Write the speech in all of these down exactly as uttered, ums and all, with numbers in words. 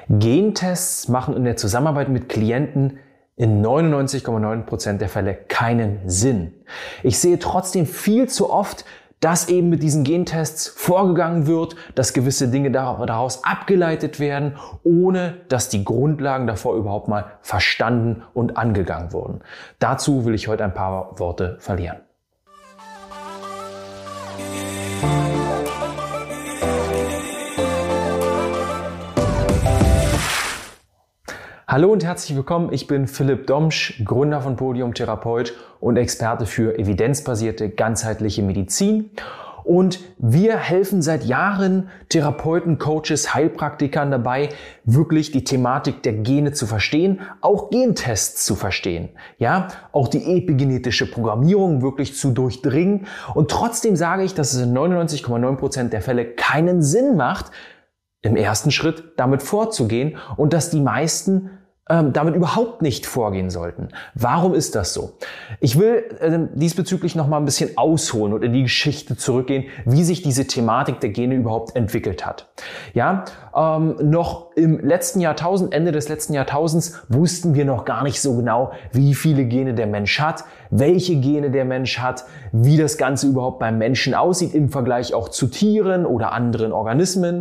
Gentests machen in der Zusammenarbeit mit Klienten in neunundneunzig Komma neun Prozent der Fälle keinen Sinn. Ich sehe trotzdem viel zu oft, dass eben mit diesen Gentests vorgegangen wird, dass gewisse Dinge daraus abgeleitet werden, ohne dass die Grundlagen davor überhaupt mal verstanden und angegangen wurden. Dazu will ich heute ein paar Worte verlieren. Hallo und herzlich willkommen, ich bin Philipp Domsch, Gründer von Podium Therapeut und Experte für evidenzbasierte ganzheitliche Medizin. Und wir helfen seit Jahren Therapeuten, Coaches, Heilpraktikern dabei, wirklich die Thematik der Gene zu verstehen, auch Gentests zu verstehen. Ja, auch die epigenetische Programmierung wirklich zu durchdringen. Und trotzdem sage ich, dass es in neunundneunzig Komma neun Prozent der Fälle keinen Sinn macht, im ersten Schritt damit vorzugehen und dass die meisten ähm, damit überhaupt nicht vorgehen sollten. Warum ist das so? Ich will äh, diesbezüglich noch mal ein bisschen ausholen und in die Geschichte zurückgehen, wie sich diese Thematik der Gene überhaupt entwickelt hat. Ja, ähm, noch im letzten Jahrtausend, Ende des letzten Jahrtausends, wussten wir noch gar nicht so genau, wie viele Gene der Mensch hat, welche Gene der Mensch hat, wie das Ganze überhaupt beim Menschen aussieht im Vergleich auch zu Tieren oder anderen Organismen.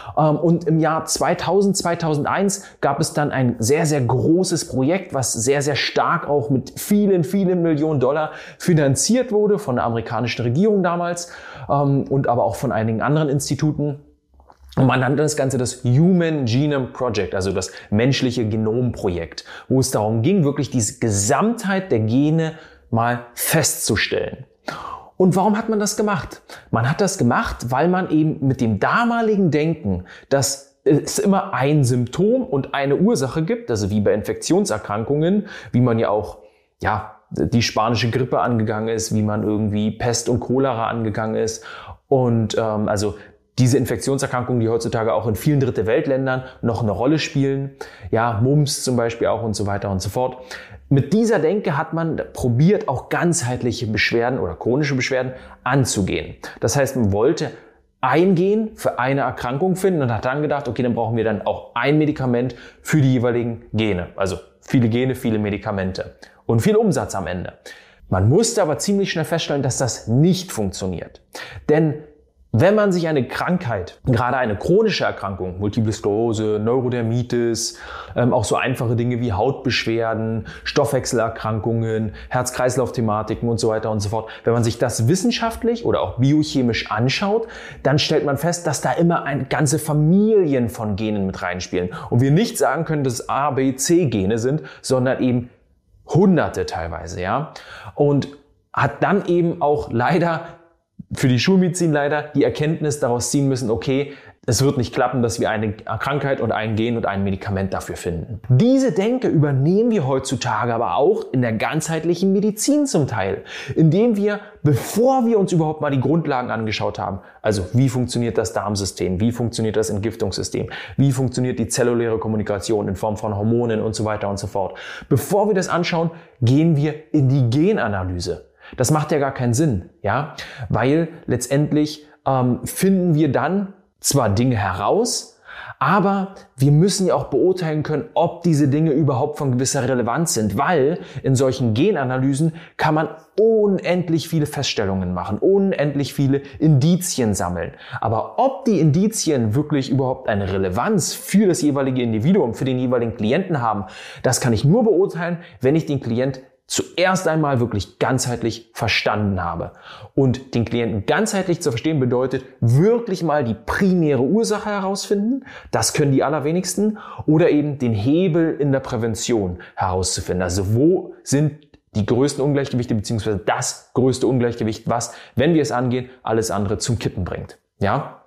Und im Jahr zweitausend, zweitausendeins gab es dann ein sehr, sehr großes Projekt, was sehr, sehr stark auch mit vielen, vielen Millionen Dollar finanziert wurde von der amerikanischen Regierung damals und aber auch von einigen anderen Instituten. Und man nannte das Ganze das Human Genome Project, also das menschliche Genomprojekt, wo es darum ging, wirklich diese Gesamtheit der Gene mal festzustellen. Und warum hat man das gemacht? Man hat das gemacht, weil man eben mit dem damaligen Denken, dass es immer ein Symptom und eine Ursache gibt, also wie bei Infektionserkrankungen, wie man ja auch, ja, die spanische Grippe angegangen ist, wie man irgendwie Pest und Cholera angegangen ist und ähm, also diese Infektionserkrankungen, die heutzutage auch in vielen Dritte Weltländern noch eine Rolle spielen, ja, Mumps zum Beispiel auch und so weiter und so fort. Mit dieser Denke hat man probiert, auch ganzheitliche Beschwerden oder chronische Beschwerden anzugehen. Das heißt, man wollte ein Gen für eine Erkrankung finden und hat dann gedacht, okay, dann brauchen wir dann auch ein Medikament für die jeweiligen Gene. Also viele Gene, viele Medikamente und viel Umsatz am Ende. Man musste aber ziemlich schnell feststellen, dass das nicht funktioniert. Denn wenn man sich eine Krankheit, gerade eine chronische Erkrankung, Multiple Sklerose, Neurodermitis, ähm, auch so einfache Dinge wie Hautbeschwerden, Stoffwechselerkrankungen, Herz-Kreislauf-Thematiken und so weiter und so fort, wenn man sich das wissenschaftlich oder auch biochemisch anschaut, dann stellt man fest, dass da immer eine ganze Familien von Genen mit reinspielen. Und wir nicht sagen können, dass es A, B, C Gene sind, sondern eben Hunderte teilweise, ja. Und hat dann eben auch leider für die Schulmedizin leider die Erkenntnis daraus ziehen müssen, okay, es wird nicht klappen, dass wir eine Krankheit und ein Gen und ein Medikament dafür finden. Diese Denke übernehmen wir heutzutage aber auch in der ganzheitlichen Medizin zum Teil, indem wir, bevor wir uns überhaupt mal die Grundlagen angeschaut haben, also wie funktioniert das Darmsystem, wie funktioniert das Entgiftungssystem, wie funktioniert die zelluläre Kommunikation in Form von Hormonen und so weiter und so fort. Bevor wir das anschauen, gehen wir in die Genanalyse. Das macht ja gar keinen Sinn, ja, weil letztendlich ähm, finden wir dann zwar Dinge heraus, aber wir müssen ja auch beurteilen können, ob diese Dinge überhaupt von gewisser Relevanz sind, weil in solchen Genanalysen kann man unendlich viele Feststellungen machen, unendlich viele Indizien sammeln. Aber ob die Indizien wirklich überhaupt eine Relevanz für das jeweilige Individuum, für den jeweiligen Klienten haben, das kann ich nur beurteilen, wenn ich den Klient zuerst einmal wirklich ganzheitlich verstanden habe. Und den Klienten ganzheitlich zu verstehen bedeutet, wirklich mal die primäre Ursache herausfinden, das können die allerwenigsten, oder eben den Hebel in der Prävention herauszufinden. Also wo sind die größten Ungleichgewichte, beziehungsweise das größte Ungleichgewicht, was, wenn wir es angehen, alles andere zum Kippen bringt. Ja?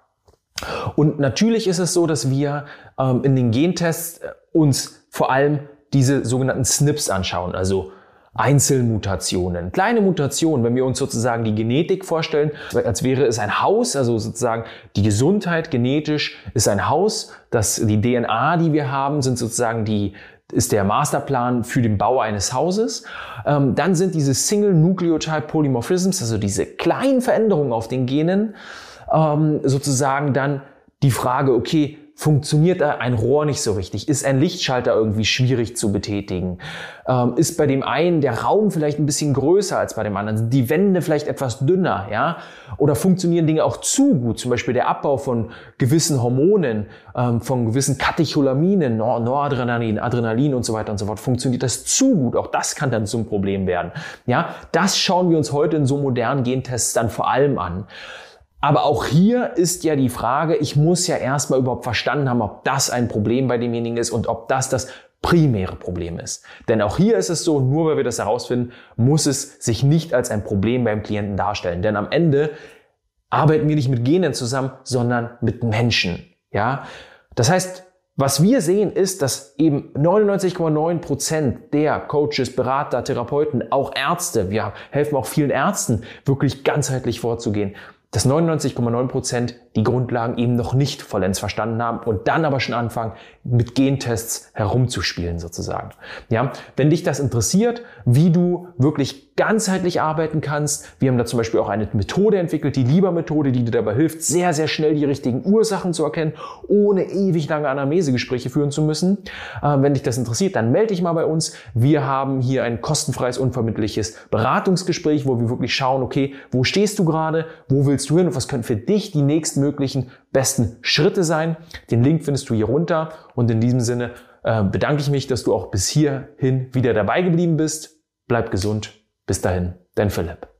Und natürlich ist es so, dass wir ähm, in den Gentests uns vor allem diese sogenannten S N Ps anschauen, also Einzelmutationen, kleine Mutationen, wenn wir uns sozusagen die Genetik vorstellen, als wäre es ein Haus, also sozusagen die Gesundheit genetisch ist ein Haus, das die D N A, die wir haben, sind sozusagen die ist der Masterplan für den Bau eines Hauses. Ähm, dann sind diese Single Nucleotide Polymorphisms, also diese kleinen Veränderungen auf den Genen, ähm, sozusagen dann die Frage, okay, funktioniert da ein Rohr nicht so richtig? Ist ein Lichtschalter irgendwie schwierig zu betätigen? Ähm, ist bei dem einen der Raum vielleicht ein bisschen größer als bei dem anderen? Sind die Wände vielleicht etwas dünner? Ja? Oder funktionieren Dinge auch zu gut? Zum Beispiel der Abbau von gewissen Hormonen, ähm, von gewissen Katecholaminen, Nor- Noradrenalin, Adrenalin und so weiter und so fort. Funktioniert das zu gut? Auch das kann dann zum Problem werden. Ja? Das schauen wir uns heute in so modernen Gentests dann vor allem an. Aber auch hier ist ja die Frage, ich muss ja erstmal überhaupt verstanden haben, ob das ein Problem bei demjenigen ist und ob das das primäre Problem ist. Denn auch hier ist es so, nur weil wir das herausfinden, muss es sich nicht als ein Problem beim Klienten darstellen. Denn am Ende arbeiten wir nicht mit Genen zusammen, sondern mit Menschen. Ja? Das heißt, was wir sehen ist, dass eben neunundneunzig Komma neun Prozent der Coaches, Berater, Therapeuten, auch Ärzte, wir helfen auch vielen Ärzten, wirklich ganzheitlich vorzugehen, dass neunundneunzig Komma neun Prozent die Grundlagen eben noch nicht vollends verstanden haben und dann aber schon anfangen, mit Gentests herumzuspielen sozusagen. Ja, wenn dich das interessiert, wie du wirklich ganzheitlich arbeiten kannst, wir haben da zum Beispiel auch eine Methode entwickelt, die Lieber-Methode, die dir dabei hilft, sehr, sehr schnell die richtigen Ursachen zu erkennen, ohne ewig lange Anamnesegespräche führen zu müssen. Äh, wenn dich das interessiert, dann melde dich mal bei uns. Wir haben hier ein kostenfreies, unverbindliches Beratungsgespräch, wo wir wirklich schauen, okay, wo stehst du gerade, wo willst du hin und was können für dich die nächsten möglichen besten Schritte sein. Den Link findest du hier runter und in diesem Sinne äh, bedanke ich mich, dass du auch bis hierhin wieder dabei geblieben bist. Bleib gesund. Bis dahin, dein Philipp.